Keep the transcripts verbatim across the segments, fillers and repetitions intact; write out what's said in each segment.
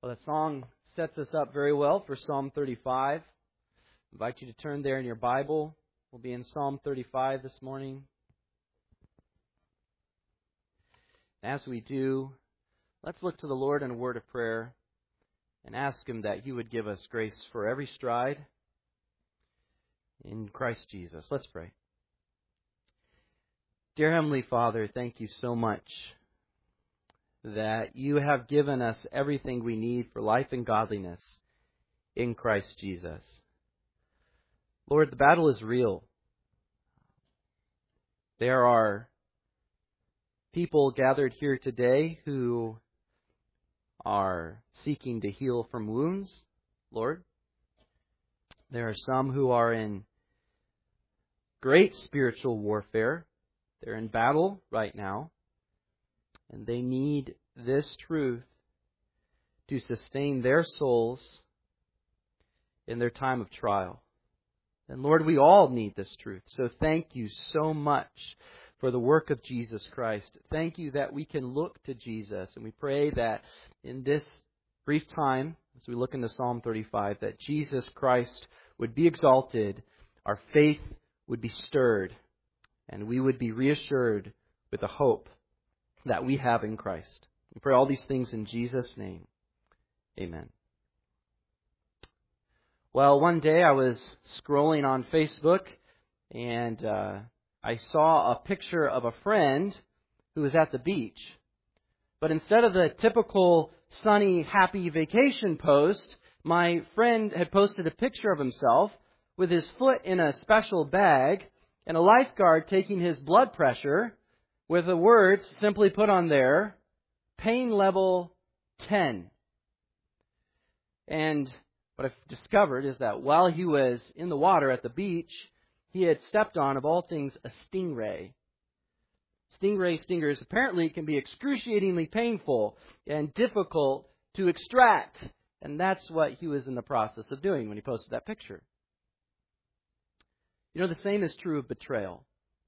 Well, that song sets us up very well for Psalm thirty-five. I invite you to turn there in your Bible. We'll be in Psalm thirty-five this morning. As we do, let's look to the Lord in a word of prayer and ask Him that He would give us grace for every stride in Christ Jesus. Let's pray. Dear Heavenly Father, thank you so much that you have given us everything we need for life and godliness in Christ Jesus. Lord, the battle is real. There are people gathered here today who are seeking to heal from wounds, Lord. There are some who are in great spiritual warfare. They're in battle right now. And they need this truth to sustain their souls in their time of trial. And Lord, we all need this truth. So thank you so much for the work of Jesus Christ. Thank you that we can look to Jesus. And we pray that in this brief time, as we look into Psalm thirty-five, that Jesus Christ would be exalted, our faith would be stirred, and we would be reassured with the hope that we have in Christ. We pray all these things in Jesus' name. Amen. Well, one day I was scrolling on Facebook and uh, I saw a picture of a friend who was at the beach. But instead of the typical sunny, happy vacation post, my friend had posted a picture of himself with his foot in a special bag and a lifeguard taking his blood pressure, with the words simply put on there, pain level ten. And what I've discovered is that while he was in the water at the beach, he had stepped on, of all things, a stingray. Stingray stingers apparently can be excruciatingly painful and difficult to extract. And that's what he was in the process of doing when he posted that picture. You know, the same is true of betrayal.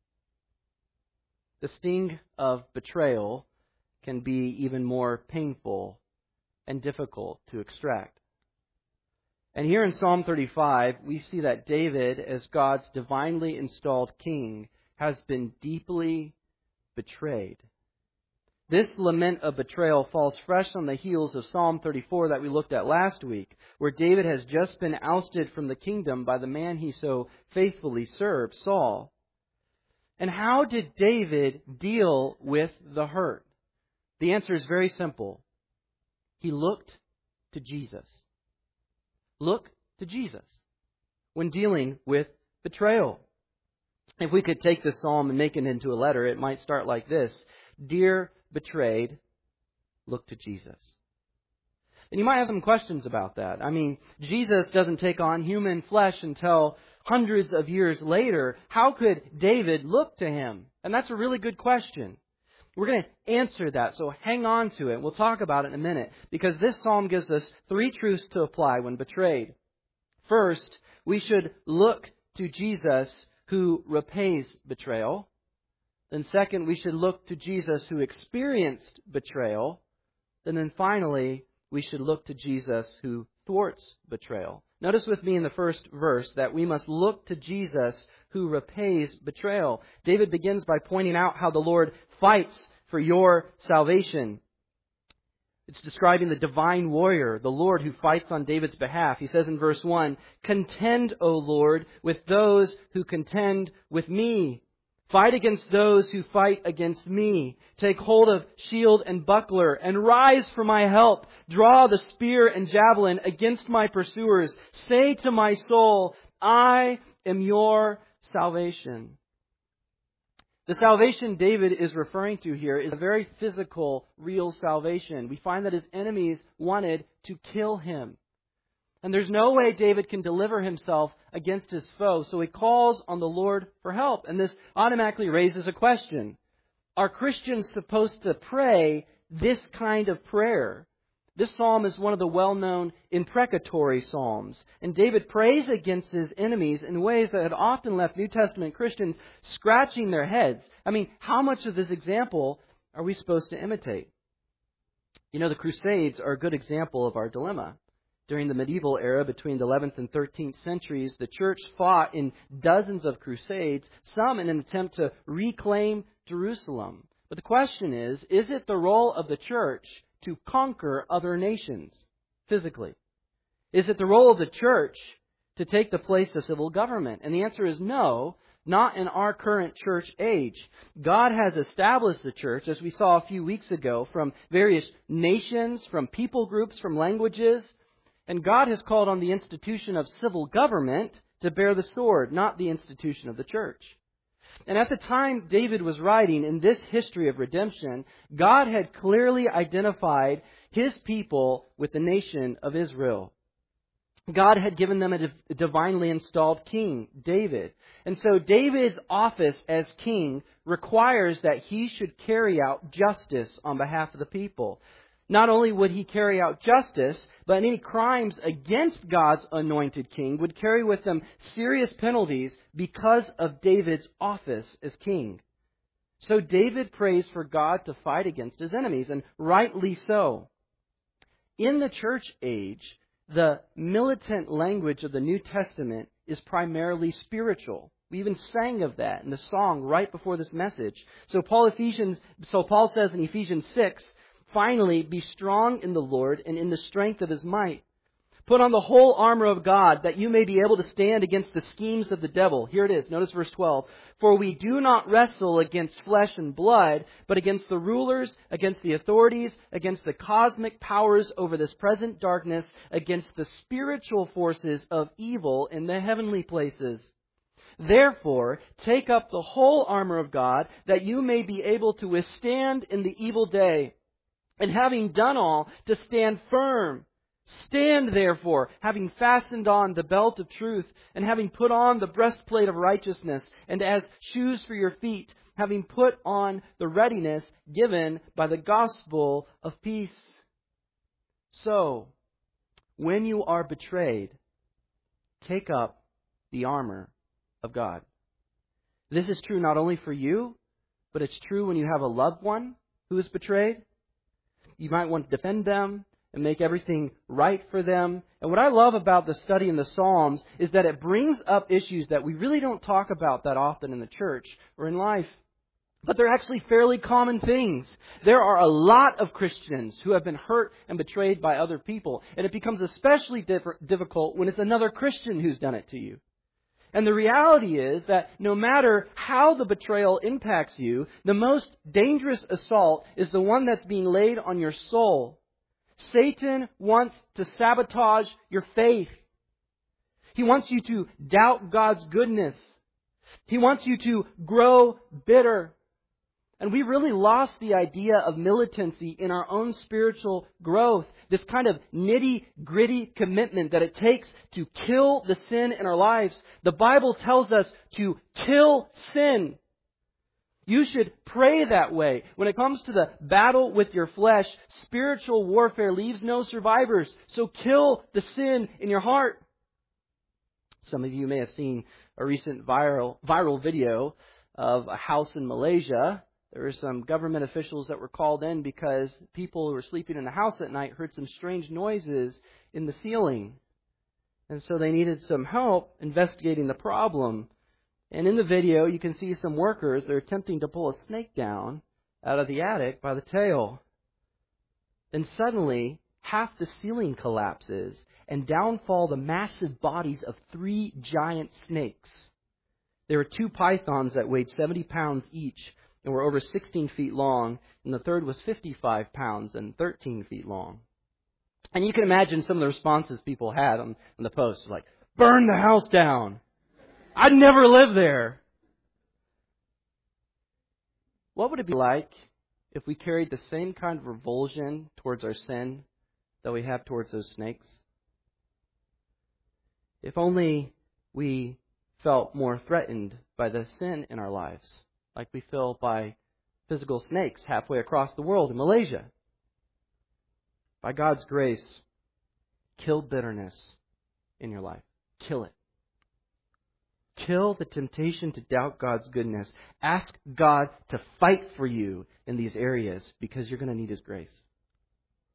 The sting of betrayal can be even more painful and difficult to extract. And here in Psalm thirty-five, we see that David, as God's divinely installed king, has been deeply betrayed. This lament of betrayal falls fresh on the heels of Psalm thirty-four that we looked at last week, where David has just been ousted from the kingdom by the man he so faithfully served, Saul. And how did David deal with the hurt? The answer is very simple. He looked to Jesus. Look to Jesus when dealing with betrayal. If we could take this psalm and make it into a letter, it might start like this. Dear betrayed, look to Jesus. And you might have some questions about that. I mean, Jesus doesn't take on human flesh until hundreds of years later. How could David look to Him? And that's a really good question. We're going to answer that, so hang on to it. We'll talk about it in a minute, because this psalm gives us three truths to apply when betrayed. First, we should look to Jesus who repays betrayal. Then second, we should look to Jesus who experienced betrayal. And then finally, we should look to Jesus who thwarts betrayal. Notice with me in the first verse that we must look to Jesus who repays betrayal. David begins by pointing out how the Lord fights for your salvation. It's describing the divine warrior, the Lord who fights on David's behalf. He says in verse one, "Contend, O Lord, with those who contend with me. Fight against those who fight against me. Take hold of shield and buckler and rise for my help. Draw the spear and javelin against my pursuers. Say to my soul, I am your salvation." The salvation David is referring to here is a very physical, real salvation. We find that his enemies wanted to kill him. And there's no way David can deliver himself against his foe, so he calls on the Lord for help. And this automatically raises a question. Are Christians supposed to pray this kind of prayer? This psalm is one of the well-known imprecatory psalms. And David prays against his enemies in ways that had often left New Testament Christians scratching their heads. I mean, how much of this example are we supposed to imitate? You know, the Crusades are a good example of our dilemma. During the medieval era, between the eleventh and thirteenth centuries, the church fought in dozens of crusades, some in an attempt to reclaim Jerusalem. But the question is, is it the role of the church to conquer other nations physically? Is it the role of the church to take the place of civil government? And the answer is no, not in our current church age. God has established the church, as we saw a few weeks ago, from various nations, from people groups, from languages. And God has called on the institution of civil government to bear the sword, not the institution of the church. And at the time David was writing in this history of redemption, God had clearly identified His people with the nation of Israel. God had given them a divinely installed king, David. And so David's office as king requires that he should carry out justice on behalf of the people. Not only would he carry out justice, but any crimes against God's anointed king would carry with them serious penalties because of David's office as king. So David prays for God to fight against his enemies, and rightly so. In the church age, the militant language of the New Testament is primarily spiritual. We even sang of that in the song right before this message. So Paul Ephesians, so Paul says in Ephesians six, "Finally, be strong in the Lord and in the strength of His might. Put on the whole armor of God, that you may be able to stand against the schemes of the devil." Here it is. Notice verse twelve. "For we do not wrestle against flesh and blood, but against the rulers, against the authorities, against the cosmic powers over this present darkness, against the spiritual forces of evil in the heavenly places. Therefore, take up the whole armor of God, that you may be able to withstand in the evil day. And having done all, to stand firm. Stand therefore, having fastened on the belt of truth, and having put on the breastplate of righteousness, and as shoes for your feet, having put on the readiness given by the gospel of peace." So, when you are betrayed, take up the armor of God. This is true not only for you, but it's true when you have a loved one who is betrayed. You might want to defend them and make everything right for them. And what I love about the study in the Psalms is that it brings up issues that we really don't talk about that often in the church or in life. But they're actually fairly common things. There are a lot of Christians who have been hurt and betrayed by other people. And it becomes especially diff- difficult when it's another Christian who's done it to you. And the reality is that no matter how the betrayal impacts you, the most dangerous assault is the one that's being laid on your soul. Satan wants to sabotage your faith. He wants you to doubt God's goodness. He wants you to grow bitter. And we really lost the idea of militancy in our own spiritual growth. This kind of nitty-gritty commitment that it takes to kill the sin in our lives. The Bible tells us to kill sin. You should pray that way. When it comes to the battle with your flesh, spiritual warfare leaves no survivors. So kill the sin in your heart. Some of you may have seen a recent viral viral video of a house in Malaysia. There were some government officials that were called in because people who were sleeping in the house at night heard some strange noises in the ceiling. And so they needed some help investigating the problem. And in the video, you can see some workers, they're attempting to pull a snake down out of the attic by the tail. Then suddenly, half the ceiling collapses, and down fall the massive bodies of three giant snakes. There were two pythons that weighed seventy pounds each and were over sixteen feet long, and the third was fifty-five pounds and thirteen feet long. And you can imagine some of the responses people had on, on the post, like, "Burn the house down! I'd never live there!" What would it be like if we carried the same kind of revulsion towards our sin that we have towards those snakes? If only we felt more threatened by the sin in our lives, like we feel by physical snakes halfway across the world in Malaysia. By God's grace, kill bitterness in your life. Kill it. Kill the temptation to doubt God's goodness. Ask God to fight for you in these areas because you're going to need His grace.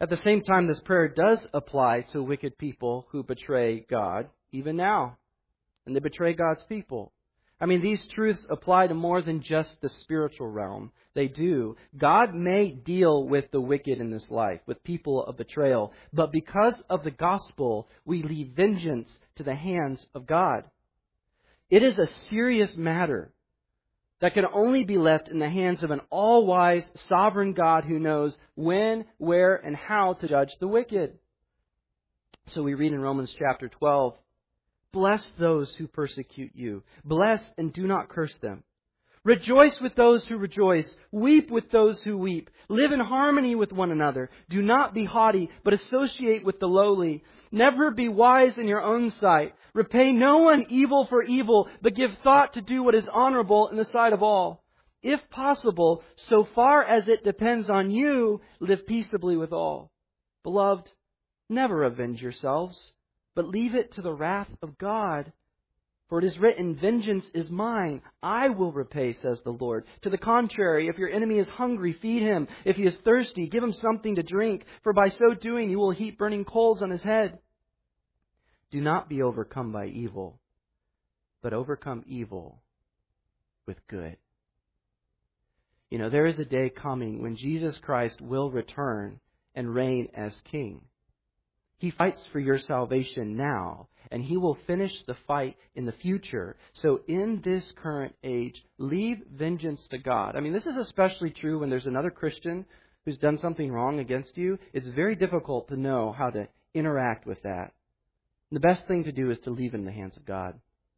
At the same time, this prayer does apply to wicked people who betray God, even now. And they betray God's people. I mean, these truths apply to more than just the spiritual realm. They do. God may deal with the wicked in this life, with people of betrayal. But because of the gospel, we leave vengeance to the hands of God. It is a serious matter that can only be left in the hands of an all-wise, sovereign God who knows when, where, and how to judge the wicked. So we read in Romans chapter twelve, "Bless those who persecute you. Bless and do not curse them. Rejoice with those who rejoice. Weep with those who weep. Live in harmony with one another. Do not be haughty, but associate with the lowly. Never be wise in your own sight. Repay no one evil for evil, but give thought to do what is honorable in the sight of all. If possible, so far as it depends on you, live peaceably with all. Beloved, never avenge yourselves, but leave it to the wrath of God. For it is written, 'Vengeance is mine, I will repay,' says the Lord. To the contrary, if your enemy is hungry, feed him. If he is thirsty, give him something to drink. For by so doing, you will heap burning coals on his head. Do not be overcome by evil, but overcome evil with good." You know, there is a day coming when Jesus Christ will return and reign as King. He fights for your salvation now, and He will finish the fight in the future. So in this current age, leave vengeance to God. I mean, this is especially true when there's another Christian who's done something wrong against you. It's very difficult to know how to interact with that. The best thing to do is to leave it in the hands of God.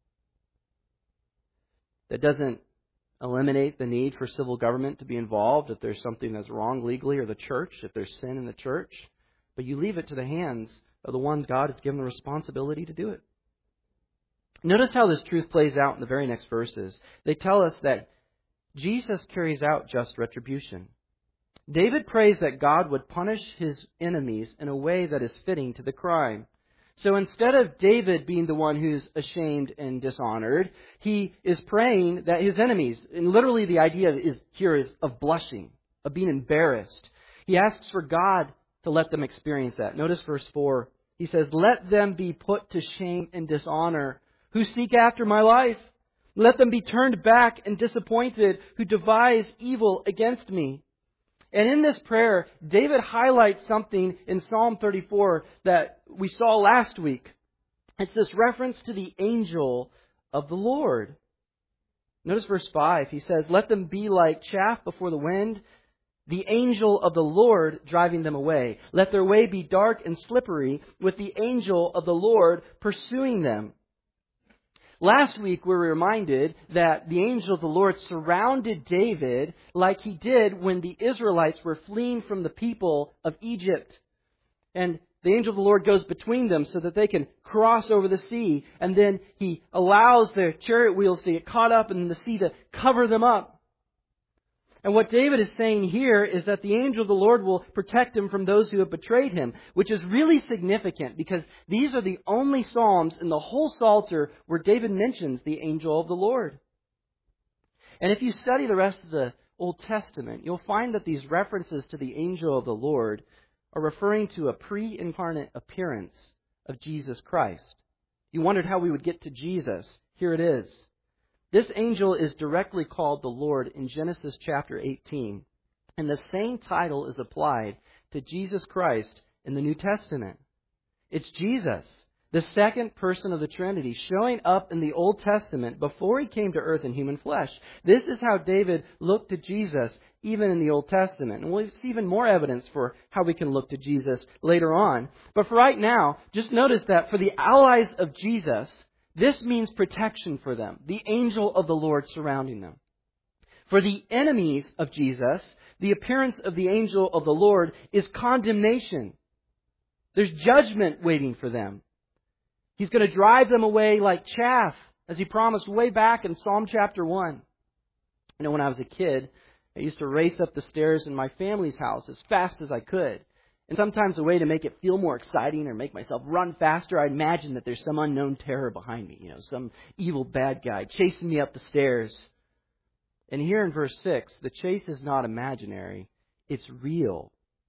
That doesn't eliminate the need for civil government to be involved if there's something that's wrong legally, or the church, if there's sin in the church. But you leave it to the hands of the ones God has given the responsibility to do it. Notice how this truth plays out in the very next verses. They tell us that Jesus carries out just retribution. David prays that God would punish his enemies in a way that is fitting to the crime. So instead of David being the one who's ashamed and dishonored, he is praying that his enemies, and literally the idea is here is of blushing, of being embarrassed. He asks for God to let them experience that. Notice verse four. He says, "Let them be put to shame and dishonor who seek after my life. Let them be turned back and disappointed who devise evil against me." And in this prayer, David highlights something in Psalm thirty-four that we saw last week. It's this reference to the angel of the Lord. Notice verse five. He says, "Let them be like chaff before the wind, the angel of the Lord driving them away. Let their way be dark and slippery, with the angel of the Lord pursuing them." Last week we were reminded that the angel of the Lord surrounded David like he did when the Israelites were fleeing from the people of Egypt. And the angel of the Lord goes between them so that they can cross over the sea. And then he allows their chariot wheels to get caught up in the sea to cover them up. And what David is saying here is that the angel of the Lord will protect him from those who have betrayed him, which is really significant because these are the only Psalms in the whole Psalter where David mentions the angel of the Lord. And if you study the rest of the Old Testament, you'll find that these references to the angel of the Lord are referring to a pre-incarnate appearance of Jesus Christ. You wondered how we would get to Jesus. Here it is. This angel is directly called the Lord in Genesis chapter eighteen. And the same title is applied to Jesus Christ in the New Testament. It's Jesus, the second person of the Trinity, showing up in the Old Testament before He came to earth in human flesh. This is how David looked to Jesus even in the Old Testament. And we'll see even more evidence for how we can look to Jesus later on. But for right now, just notice that for the allies of Jesus, this means protection for them, the angel of the Lord surrounding them. For the enemies of Jesus, the appearance of the angel of the Lord is condemnation. There's judgment waiting for them. He's going to drive them away like chaff, as He promised way back in Psalm chapter one. You know, when I was a kid, I used to race up the stairs in my family's house as fast as I could. And sometimes a way to make it feel more exciting or make myself run faster, I'd imagine that there's some unknown terror behind me, you know, some evil bad guy chasing me up the stairs. And here in verse six, the chase is not imaginary, it's real.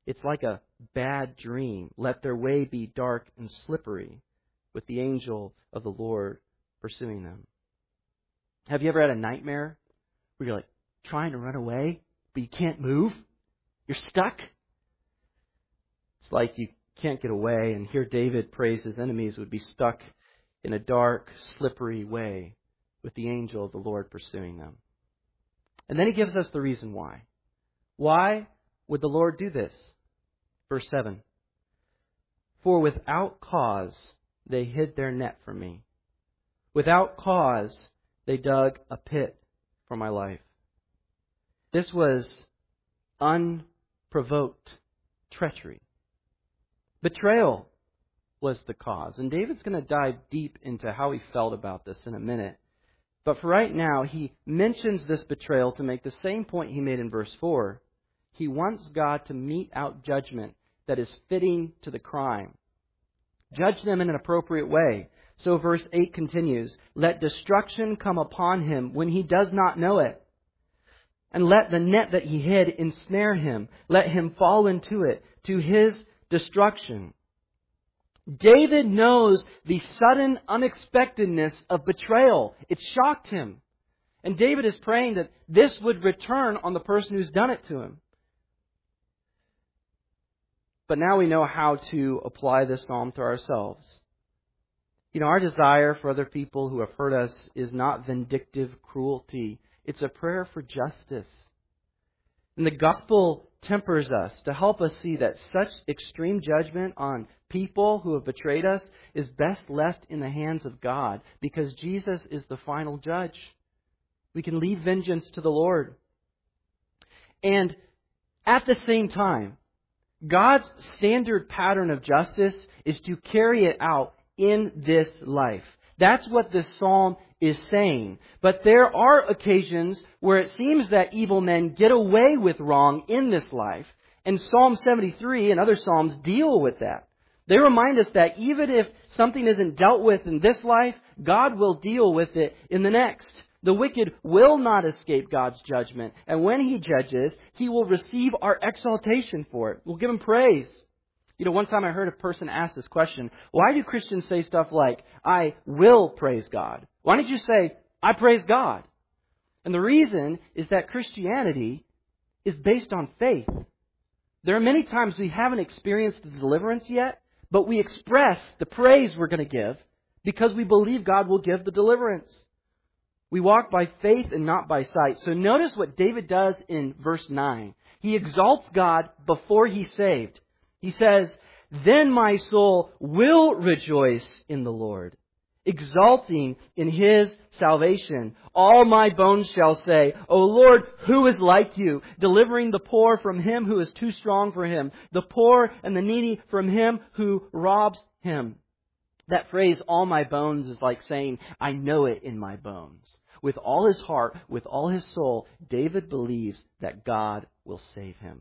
It's like a bad dream. Let their way be dark and slippery, with the angel of the Lord pursuing them. Have you ever had a nightmare where you're like trying to run away, but you can't move? You're stuck? It's like you can't get away, and here David prays his enemies would be stuck in a dark, slippery way with the angel of the Lord pursuing them. And then he gives us the reason why. Why would the Lord do this? Verse seven. For without cause they hid their net from me. Without cause they dug a pit for my life. This was unprovoked treachery. Betrayal was the cause. And David's going to dive deep into how he felt about this in a minute. But for right now, he mentions this betrayal to make the same point he made in verse four. He wants God to mete out judgment that is fitting to the crime. Judge them in an appropriate way. So verse eight continues, let destruction come upon him when he does not know it. And let the net that he hid ensnare him. Let him fall into it, to his destruction. David knows the sudden unexpectedness of betrayal. It shocked him. And David is praying that this would return on the person who's done it to him. But now we know how to apply this psalm to ourselves. You know, our desire for other people who have hurt us is not vindictive cruelty. It's a prayer for justice. And the gospel tempers us to help us see that such extreme judgment on people who have betrayed us is best left in the hands of God, because Jesus is the final judge. We can leave vengeance to the Lord. And at the same time, God's standard pattern of justice is to carry it out in this life. That's what this psalm is saying. But there are occasions where it seems that evil men get away with wrong in this life. And Psalm seventy-three and other psalms deal with that. They remind us that even if something isn't dealt with in this life, God will deal with it in the next. The wicked will not escape God's judgment. And when He judges, He will receive our exaltation for it. We'll give Him praise. You know, one time I heard a person ask this question, why do Christians say stuff like, I will praise God? Why don't you say, I praise God? And the reason is that Christianity is based on faith. There are many times we haven't experienced the deliverance yet, but we express the praise we're going to give because we believe God will give the deliverance. We walk by faith and not by sight. So notice what David does in verse nine. He exalts God before He's saved. He says, then my soul will rejoice in the Lord, exulting in His salvation. All my bones shall say, O Lord, who is like you, delivering the poor from him who is too strong for him, the poor and the needy from him who robs him. That phrase, all my bones, is like saying, I know it in my bones. With all his heart, with all his soul, David believes that God will save him.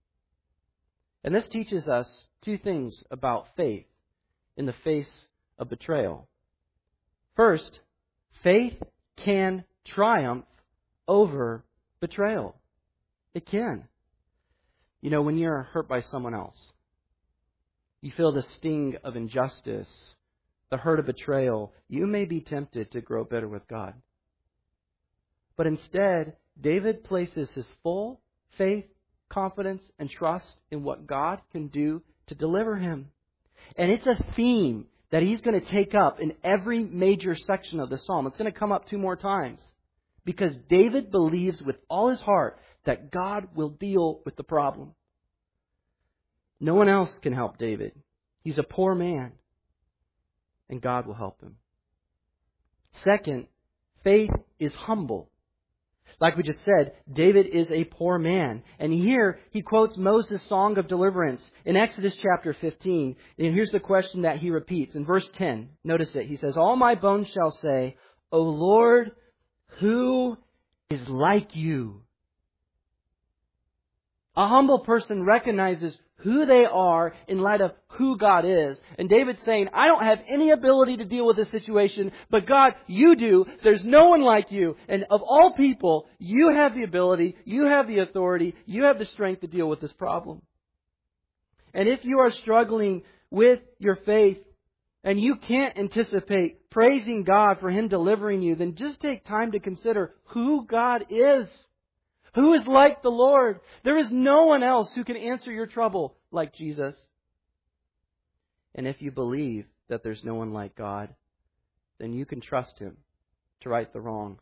And this teaches us two things about faith in the face of betrayal. First, faith can triumph over betrayal. It can. You know, when you're hurt by someone else, you feel the sting of injustice, the hurt of betrayal, you may be tempted to grow bitter with God. But instead, David places his full faith, confidence, and trust in what God can do to deliver him. And it's a theme that he's going to take up in every major section of the psalm. It's going to come up two more times. Because David believes with all his heart that God will deal with the problem. No one else can help David. He's a poor man. And God will help him. Second, faith is humble. Like we just said, David is a poor man. And here he quotes Moses' song of deliverance in Exodus chapter fifteen. And here's the question that he repeats. In verse ten, notice it. He says, all my bones shall say, O Lord, who is like you? A humble person recognizes who they are in light of who God is. And David's saying, I don't have any ability to deal with this situation, but God, you do. There's no one like you. And of all people, you have the ability, you have the authority, you have the strength to deal with this problem. And if you are struggling with your faith and you can't anticipate praising God for Him delivering you, then just take time to consider who God is. Who is like the Lord? There is no one else who can answer your trouble like Jesus. And if you believe that there's no one like God, then you can trust Him to right the wrong.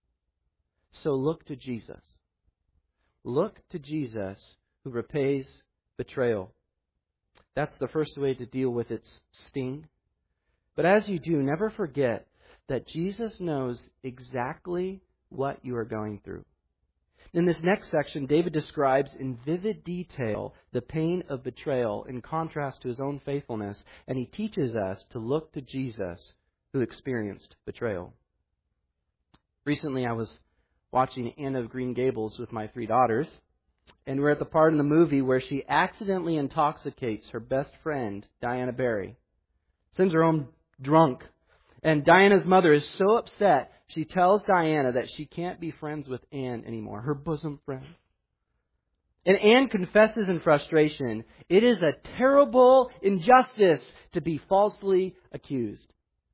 So look to Jesus. Look to Jesus who repays betrayal. That's the first way to deal with its sting. But as you do, never forget that Jesus knows exactly what you are going through. In this next section, David describes in vivid detail the pain of betrayal in contrast to his own faithfulness, and he teaches us to look to Jesus who experienced betrayal. Recently, I was watching Anne of Green Gables with my three daughters, and we're at the part in the movie where she accidentally intoxicates her best friend, Diana Barry. Sends her home drunk. And Diana's mother is so upset, she tells Diana that she can't be friends with Anne anymore, her bosom friend. And Anne confesses in frustration, it is a terrible injustice to be falsely accused.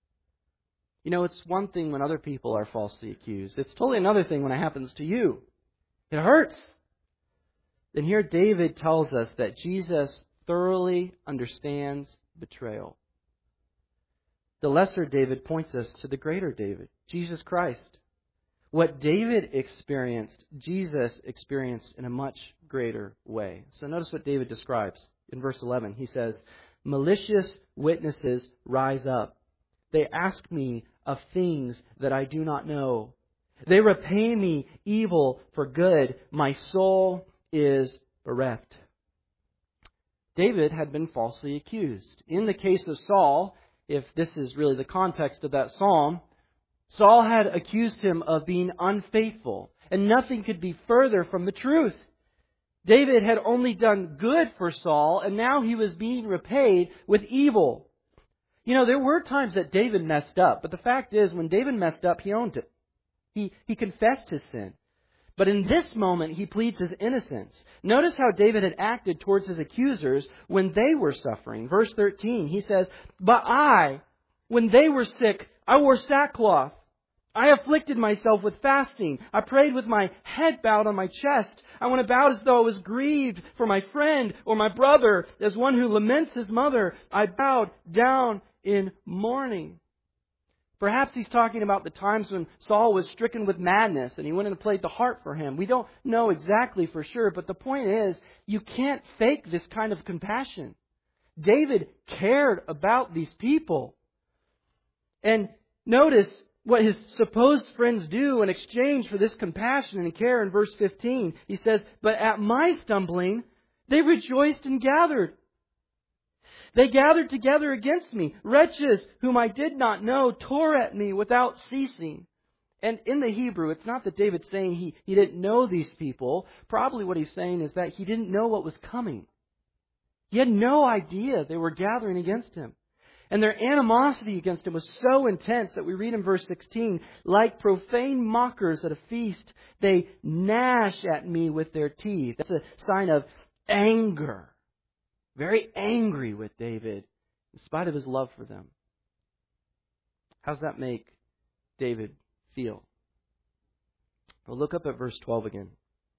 You know, it's one thing when other people are falsely accused. It's totally another thing when it happens to you. It hurts. And here David tells us that Jesus thoroughly understands betrayal. The lesser David points us to the greater David, Jesus Christ. What David experienced, Jesus experienced in a much greater way. So notice what David describes in verse eleven. He says, malicious witnesses rise up. They ask me of things that I do not know. They repay me evil for good. My soul is bereft. David had been falsely accused. In the case of Saul, if this is really the context of that psalm, Saul had accused him of being unfaithful, and nothing could be further from the truth. David had only done good for Saul, and now he was being repaid with evil. You know, there were times that David messed up, but the fact is, when David messed up, he owned it. He, he confessed his sin. But in this moment, he pleads his innocence. Notice how David had acted towards his accusers when they were suffering. Verse thirteen, he says, but I, when they were sick, I wore sackcloth. I afflicted myself with fasting. I prayed with my head bowed on my chest. I went about as though I was grieved for my friend or my brother, as one who laments his mother. I bowed down in mourning. Perhaps he's talking about the times when Saul was stricken with madness and he went and played the harp for him. We don't know exactly for sure, but the point is, you can't fake this kind of compassion. David cared about these people. And notice what his supposed friends do in exchange for this compassion and care in verse fifteen. He says, but at my stumbling, they rejoiced and gathered. They gathered together against me. Wretches whom I did not know tore at me without ceasing. And in the Hebrew, it's not that David's saying he, he didn't know these people. Probably what he's saying is that he didn't know what was coming. He had no idea they were gathering against him. And their animosity against him was so intense that we read in verse sixteen, like profane mockers at a feast, they gnash at me with their teeth. That's a sign of anger. Very angry with David, in spite of his love for them. How does that make David feel? Well, look up at verse twelve again.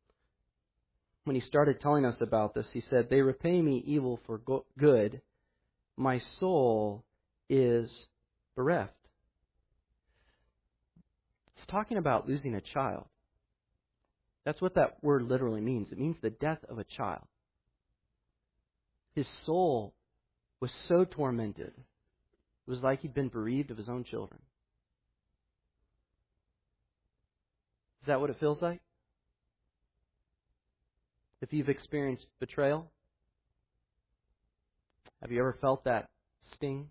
When he started telling us about this, he said, they repay me evil for go- good. My soul is bereft. It's talking about losing a child. That's what that word literally means. It means the death of a child. His soul was so tormented. It was like he'd been bereaved of his own children. Is that what it feels like? If you've experienced betrayal, have you ever felt that sting?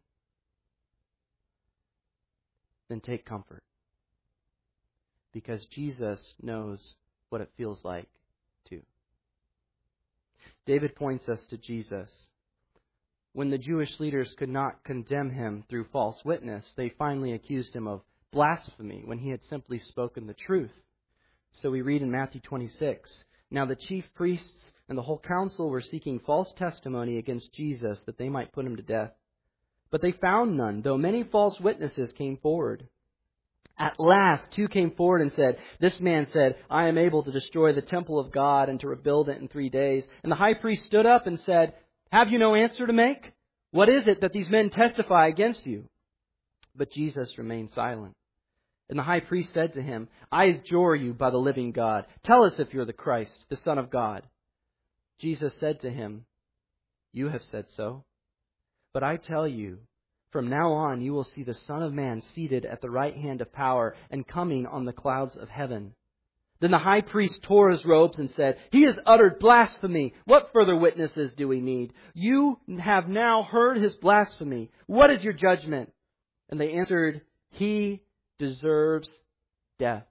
Then take comfort. Because Jesus knows what it feels like too. David points us to Jesus. When the Jewish leaders could not condemn him through false witness, they finally accused him of blasphemy when he had simply spoken the truth. So we read in Matthew twenty-six, now the chief priests and the whole council were seeking false testimony against Jesus that they might put him to death. But they found none, though many false witnesses came forward. At last, two came forward and said, "This man said, I am able to destroy the temple of God and to rebuild it in three days. And the high priest stood up and said, Have you no answer to make? What is it that these men testify against you?" But Jesus remained silent. And the high priest said to him, "I adjure you by the living God, tell us if you're the Christ, the Son of God." Jesus said to him, "You have said so. But I tell you, from now on you will see the Son of Man seated at the right hand of power and coming on the clouds of heaven." Then the high priest tore his robes and said, "He has uttered blasphemy. What further witnesses do we need? You have now heard his blasphemy. What is your judgment?" And they answered, "He deserves death."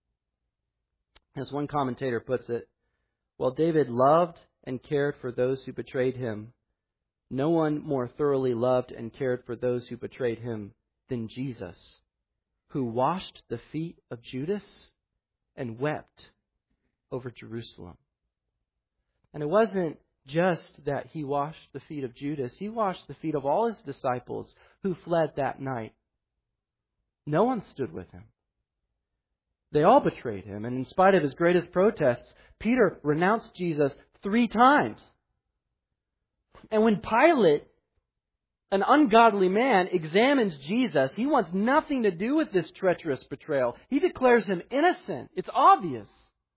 As one commentator puts it, while David loved and cared for those who betrayed him, no one more thoroughly loved and cared for those who betrayed him than Jesus, who washed the feet of Judas and wept over Jerusalem. And it wasn't just that he washed the feet of Judas. He washed the feet of all his disciples who fled that night. No one stood with him. They all betrayed him. And in spite of his greatest protests, Peter renounced Jesus three times. And when Pilate, an ungodly man, examines Jesus, he wants nothing to do with this treacherous betrayal. He declares him innocent. It's obvious.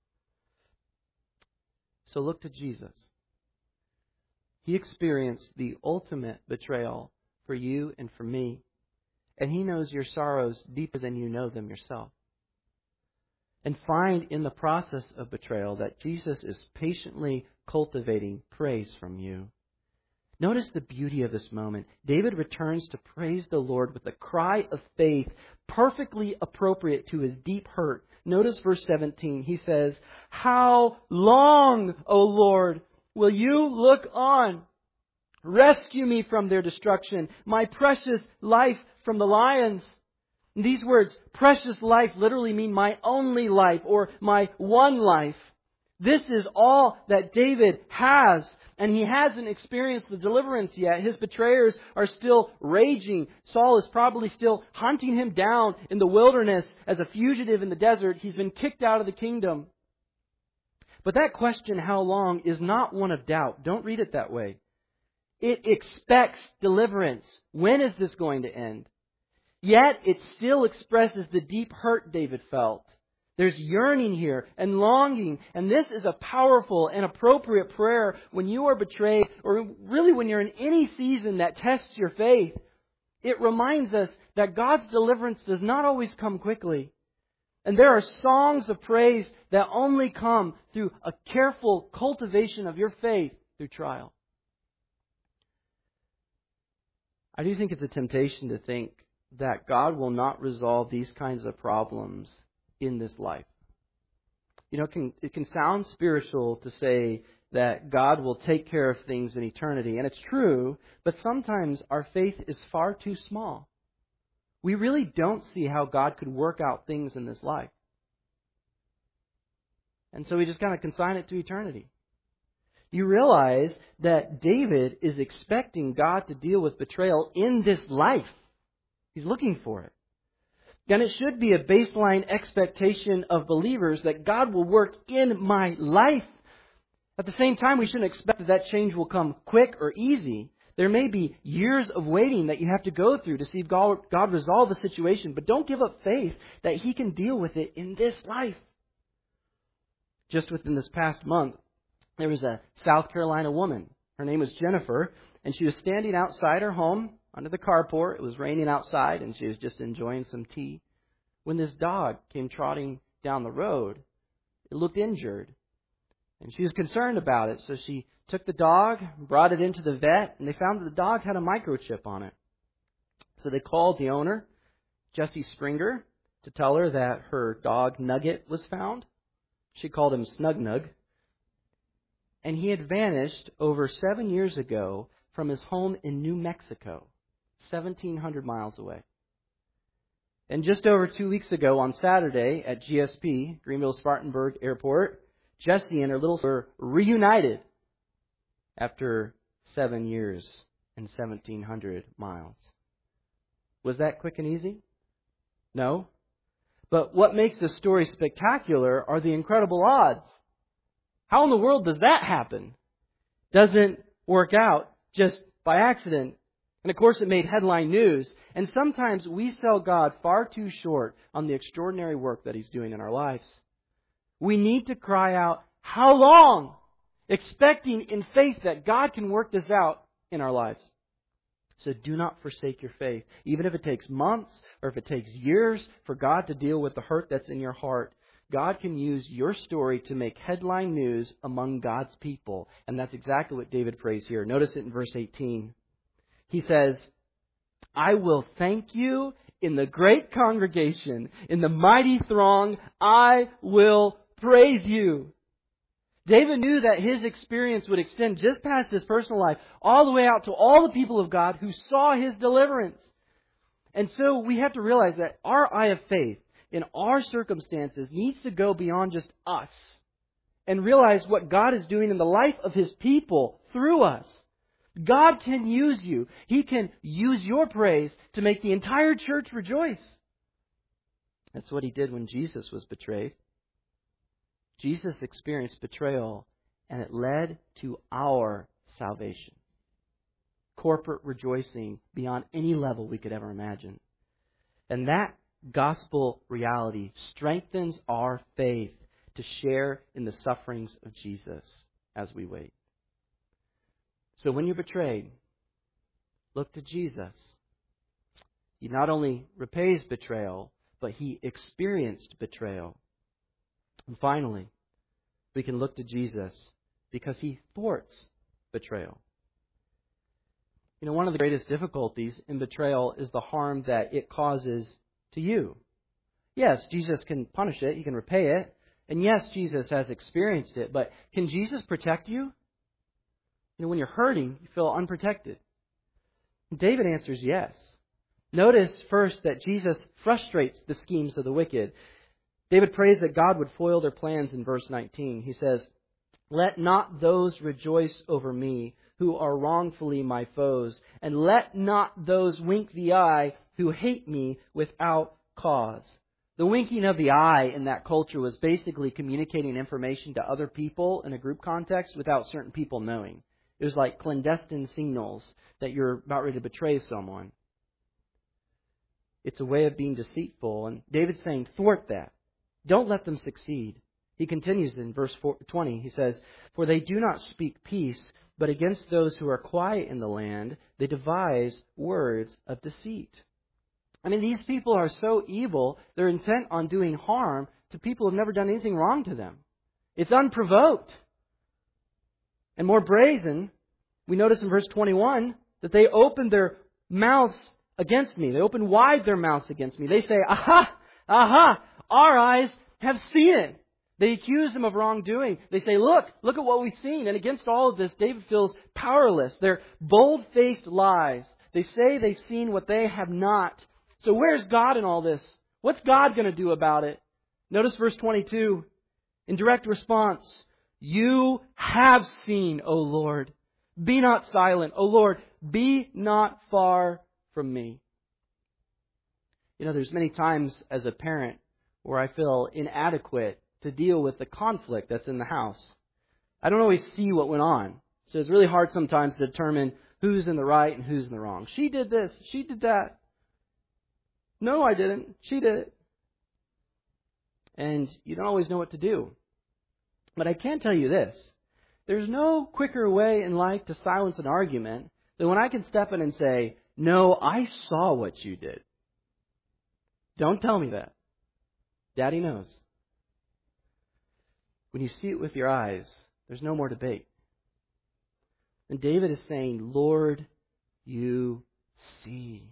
So look to Jesus. He experienced the ultimate betrayal for you and for me. And He knows your sorrows deeper than you know them yourself. And find in the process of betrayal that Jesus is patiently cultivating praise from you. Notice the beauty of this moment. David returns to praise the Lord with a cry of faith perfectly appropriate to his deep hurt. Notice verse seventeen. He says, "How long, O Lord, will you look on? Rescue me from their destruction, my precious life from the lions." These words, precious life, literally mean my only life or my one life. This is all that David has, and he hasn't experienced the deliverance yet. His betrayers are still raging. Saul is probably still hunting him down in the wilderness as a fugitive in the desert. He's been kicked out of the kingdom. But that question, how long, is not one of doubt. Don't read it that way. It expects deliverance. When is this going to end? Yet it still expresses the deep hurt David felt. There's yearning here and longing. And this is a powerful and appropriate prayer when you are betrayed, or really when you're in any season that tests your faith. It reminds us that God's deliverance does not always come quickly. And there are songs of praise that only come through a careful cultivation of your faith through trial. I do think it's a temptation to think that God will not resolve these kinds of problems in this life. You know, it can, it can sound spiritual to say that God will take care of things in eternity. And it's true, but sometimes our faith is far too small. We really don't see how God could work out things in this life. And so we just kind of consign it to eternity. You realize that David is expecting God to deal with betrayal in this life. He's looking for it. And it should be a baseline expectation of believers that God will work in my life. At the same time, we shouldn't expect that that change will come quick or easy. There may be years of waiting that you have to go through to see God, God resolve the situation. But don't give up faith that He can deal with it in this life. Just within this past month, there was a South Carolina woman. Her name was Jennifer, and she was standing outside her home under the carport. It was raining outside, and she was just enjoying some tea when this dog came trotting down the road. It looked injured, and she was concerned about it. So she took the dog, brought it into the vet, and they found that the dog had a microchip on it. So they called the owner, Jesse Springer, to tell her that her dog Nugget was found. She called him Snug Nug. And he had vanished over seven years ago from his home in New Mexico, seventeen hundred miles away. And just over two weeks ago on Saturday at G S P, Greenville Spartanburg Airport, Jessie and her little sister were reunited after seven years and seventeen hundred miles. Was that quick and easy? No. But what makes this story spectacular are the incredible odds. How in the world does that happen? Doesn't work out just by accident. And of course it made headline news. And sometimes we sell God far too short on the extraordinary work that He's doing in our lives. We need to cry out, how long? Expecting in faith that God can work this out in our lives. So do not forsake your faith. Even if it takes months or if it takes years for God to deal with the hurt that's in your heart, God can use your story to make headline news among God's people. And that's exactly what David prays here. Notice it in verse eighteen. He says, I will thank you in the great congregation, in the mighty throng, I will praise you. David knew that his experience would extend just past his personal life, all the way out to all the people of God who saw his deliverance. And so we have to realize that our eye of faith in our circumstances needs to go beyond just us and realize what God is doing in the life of His people through us. God can use you. He can use your praise to make the entire church rejoice. That's what He did when Jesus was betrayed. Jesus experienced betrayal, and it led to our salvation. Corporate rejoicing beyond any level we could ever imagine. And that gospel reality strengthens our faith to share in the sufferings of Jesus as we wait. So when you're betrayed, look to Jesus. He not only repays betrayal, but He experienced betrayal. And finally, we can look to Jesus because He thwarts betrayal. You know, one of the greatest difficulties in betrayal is the harm that it causes to you. Yes, Jesus can punish it. He can repay it. And yes, Jesus has experienced it. But can Jesus protect you? You know, when you're hurting, you feel unprotected. David answers yes. Notice first that Jesus frustrates the schemes of the wicked. David prays that God would foil their plans in verse nineteen. He says, let not those rejoice over me who are wrongfully my foes, and let not those wink the eye who hate me without cause. The winking of the eye in that culture was basically communicating information to other people in a group context without certain people knowing. It was like clandestine signals that you're about ready to betray someone. It's a way of being deceitful, and David's saying, thwart that. Don't let them succeed. He continues in verse twenty. He says, for they do not speak peace, but against those who are quiet in the land, they devise words of deceit. I mean, these people are so evil, they're intent on doing harm to people who have never done anything wrong to them. It's unprovoked. And more brazen, we notice in verse twenty-one that they open their mouths against me. They open wide their mouths against me. They say, aha, aha, our eyes have seen it. They accuse them of wrongdoing. They say, look, look at what we've seen. And against all of this, David feels powerless. They're bold-faced lies. They say they've seen what they have not. So where's God in all this? What's God going to do about it? Notice verse twenty-two. In direct response, you have seen, O Lord. Be not silent. O Lord, be not far from me. You know, there's many times as a parent where I feel inadequate to deal with the conflict that's in the house. I don't always see what went on. So it's really hard sometimes to determine who's in the right and who's in the wrong. She did this. She did that. No, I didn't. She did it. And you don't always know what to do. But I can tell you this. There's no quicker way in life to silence an argument than when I can step in and say, no, I saw what you did. Don't tell me that. Daddy knows. When you see it with your eyes, there's no more debate. And David is saying, Lord, you see.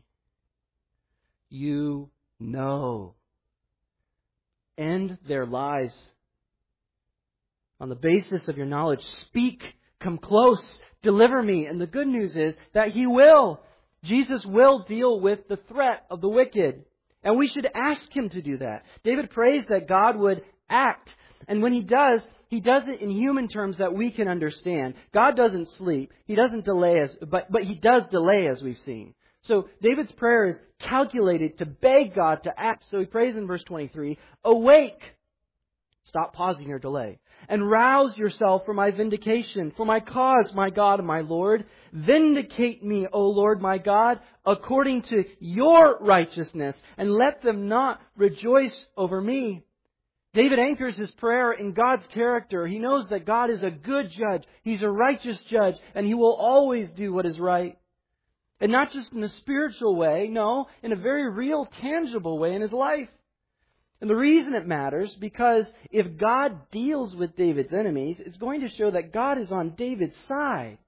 You know. End their lies. On the basis of your knowledge, speak, come close, deliver me. And the good news is that He will. Jesus will deal with the threat of the wicked. And we should ask Him to do that. David prays that God would act And when He does, He does it in human terms that we can understand. God doesn't sleep. He doesn't delay us, but, but He does delay, as we've seen. So David's prayer is calculated to beg God to act. So he prays in verse twenty-three, "Awake!" Stop pausing your delay. "And rouse yourself for my vindication, for my cause, my God and my Lord. Vindicate me, O Lord my God, according to your righteousness, and let them not rejoice over me." David anchors his prayer in God's character. He knows that God is a good judge. He's a righteous judge, and He will always do what is right. And not just in a spiritual way, no, in a very real, tangible way in his life. And the reason it matters, because if God deals with David's enemies, it's going to show that God is on David's side.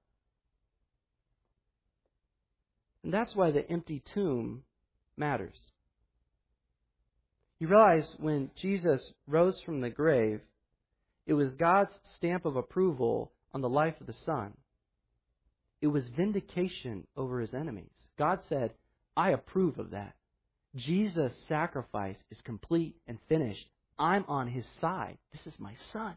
And that's why the empty tomb matters. You realize when Jesus rose from the grave, it was God's stamp of approval on the life of the Son. It was vindication over His enemies. God said, "I approve of that. Jesus' sacrifice is complete and finished. I'm on His side. This is my Son."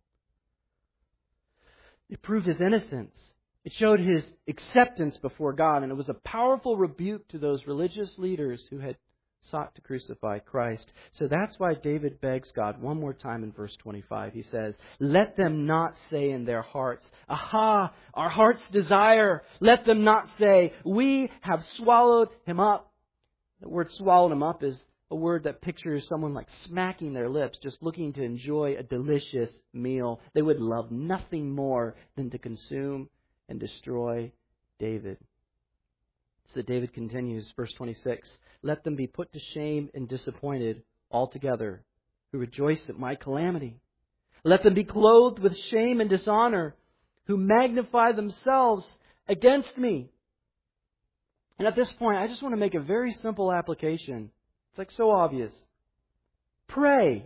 It proved His innocence. It showed His acceptance before God, and it was a powerful rebuke to those religious leaders who had sought to crucify Christ. So that's why David begs God one more time in verse twenty-five. He says, "Let them not say in their hearts, 'Aha, our heart's desire.' Let them not say, 'We have swallowed Him up.'" The word "swallowed Him up" is a word that pictures someone like smacking their lips, just looking to enjoy a delicious meal. They would love nothing more than to consume and destroy David. So David continues, verse twenty-six, "Let them be put to shame and disappointed altogether, who rejoice at my calamity. Let them be clothed with shame and dishonor, who magnify themselves against me." And at this point, I just want to make a very simple application. It's like so obvious. Pray.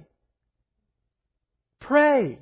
Pray.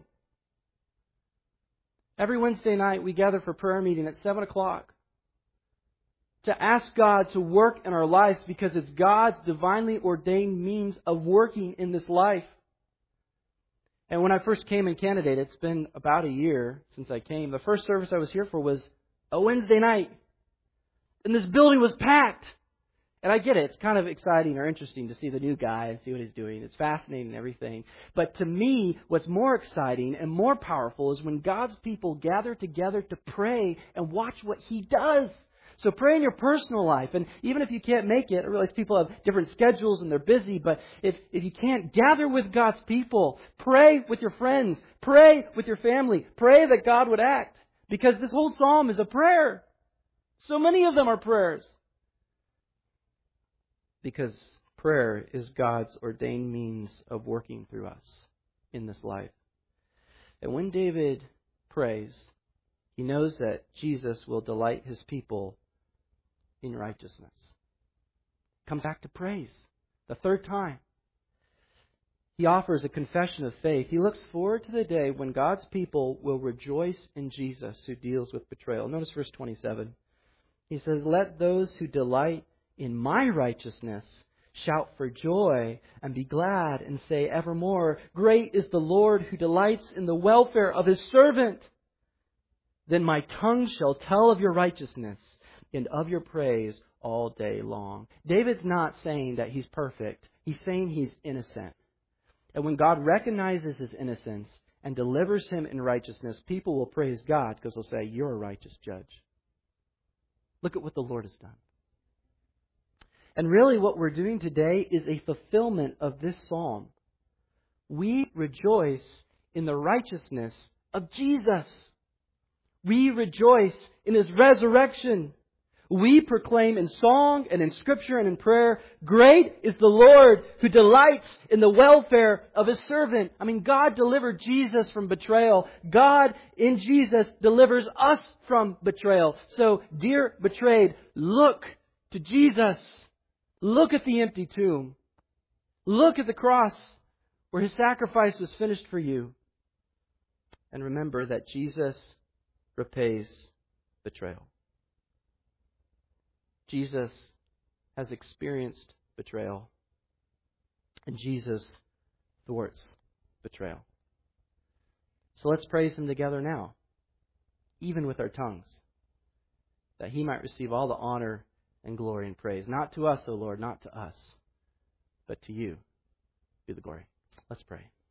Every Wednesday night, we gather for prayer meeting at seven o'clock to ask God to work in our lives, because it's God's divinely ordained means of working in this life. And when I first came in Canada, it's been about a year since I came. The first service I was here for was a Wednesday night. And this building was packed. And I get it. It's kind of exciting or interesting to see the new guy and see what he's doing. It's fascinating and everything. But to me, what's more exciting and more powerful is when God's people gather together to pray and watch what He does. So pray in your personal life. And even if you can't make it, I realize people have different schedules and they're busy. But if, if you can't, gather with God's people. Pray with your friends. Pray with your family. Pray that God would act. Because this whole psalm is a prayer. So many of them are prayers. Because prayer is God's ordained means of working through us in this life. And when David prays, he knows that Jesus will delight His people in righteousness. Comes back to praise. The third time. He offers a confession of faith. He looks forward to the day when God's people will rejoice in Jesus, who deals with betrayal. Notice verse twenty-seven. He says, "Let those who delight in my righteousness shout for joy and be glad and say evermore, 'Great is the Lord who delights in the welfare of His servant.' Then my tongue shall tell of your righteousness and of your praise all day long." David's not saying that he's perfect. He's saying he's innocent. And when God recognizes his innocence and delivers him in righteousness, people will praise God because they'll say, "You're a righteous judge. Look at what the Lord has done." And really what we're doing today is a fulfillment of this psalm. We rejoice in the righteousness of Jesus. We rejoice in His resurrection. We proclaim in song and in Scripture and in prayer, "Great is the Lord who delights in the welfare of His servant." I mean, God delivered Jesus from betrayal. God in Jesus delivers us from betrayal. So, dear betrayed, look to Jesus. Look at the empty tomb. Look at the cross where His sacrifice was finished for you. And remember that Jesus repays betrayal. Jesus has experienced betrayal. And Jesus thwarts betrayal. So let's praise Him together now, even with our tongues, that He might receive all the honor and glory and praise. Not to us, O Lord, not to us, but to You be the glory. Let's pray.